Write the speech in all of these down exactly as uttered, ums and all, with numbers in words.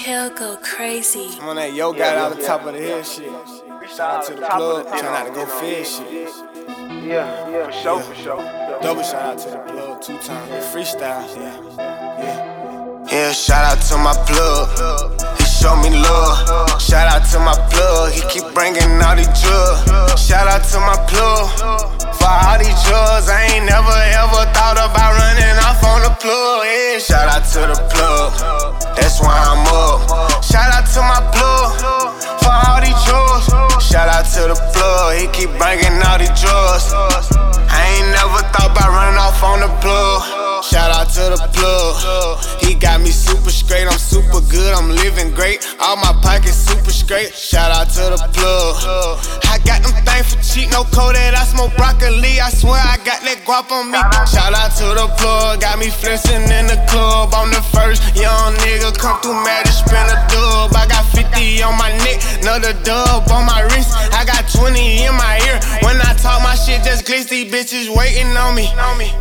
Hill go crazy. I'm on that yo got out the top of the hill shit. Shout out to the plug, trying not to go fish shit. Yeah, yeah, for sure, for sure. Double shout out to the plug, two times freestyle, yeah, yeah. Yeah, shout out to my plug, he show me love. Shout out to my plug, he keep bringing all these drugs. Shout out to my plug, for all these drugs. I ain't never ever thought about running off on the plug. Yeah, shout out to the plug, that's why I'm up. Shout out to my plug, for all these drugs. Shout out to the plug, he keep bringing all these drugs. I ain't never thought about running off on the plug. Shout out to the plug, he got me super straight, I'm super good, I'm living great. All my pockets super straight, shout out to the plug. I got them things for cheap, no Kodak, I smoke broccoli, I swear I got that guap on me. Shout out to the plug, got me flexing in the club. I'm the first young nigga come through mad to spin a dub. I got fifty on my neck, another dub on my wrist. I got twenty in my ear, when I talk my shit just glitz. These bitches waiting on me.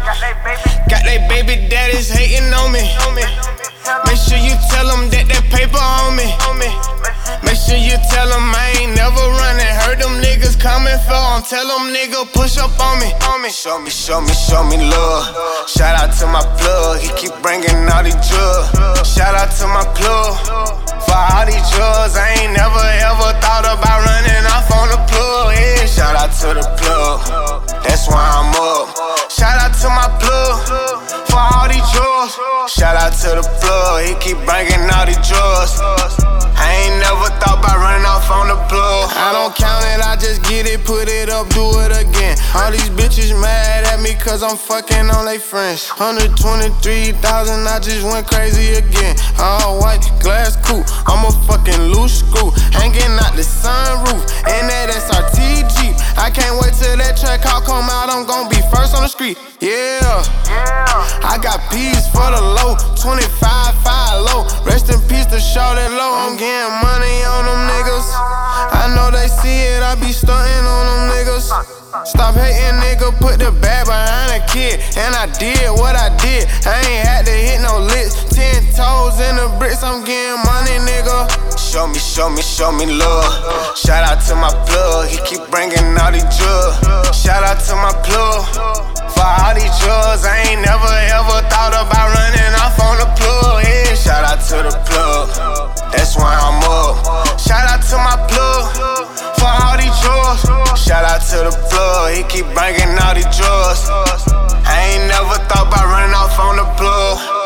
Got they baby daddies hating on me. Make sure you tell them that that paper on me. Make sure you tell them I ain't never running. Heard them niggas coming for them. Tell them nigga push up on me. Show me, show me, show me love. Shout out to my plug, he keep bringing all these drugs. Shout out to my plug, for all these drugs. I ain't never ever thought about running off on the plug. Yeah, shout out to the plug, that's why I'm up. Shout out to my plug, for all these drugs. Shout out to the plug, he keep bringing all these drugs. I ain't never thought about running off on the plug. I don't count it, I just get it, put it up, do it again. All these bitches mad at me cause I'm fucking on they friends. one hundred twenty-three thousand, I just went crazy again. All white, glass coupe, I'm a fucking loose screw. Hanging out the sunroof, and that S R T Jeep. I can't wait till that track call come out, I'm gon' be first on the street. Yeah, I got P's for the low, twenty-five, five low. Rest in peace to Shawty Low, I'm getting money on them niggas. I know they see it, I be stunting on them niggas. Stop hating, nigga, put the bag behind a kid. And I did what I did, I ain't had to hit no licks. Ten toes in the bricks, I'm getting money, nigga. Show me, show me, show me love. Shout out to my plug, he keep bringing all these drugs. Shout out to my plug, for all these drugs. I ain't never ever thought about running off on the plug. Yeah, shout out to the plug, that's why I'm up. Shout out to my plug, for all these drugs. Shout out to the plug, he keep bringing all these drugs. I ain't never thought about running off on the plug.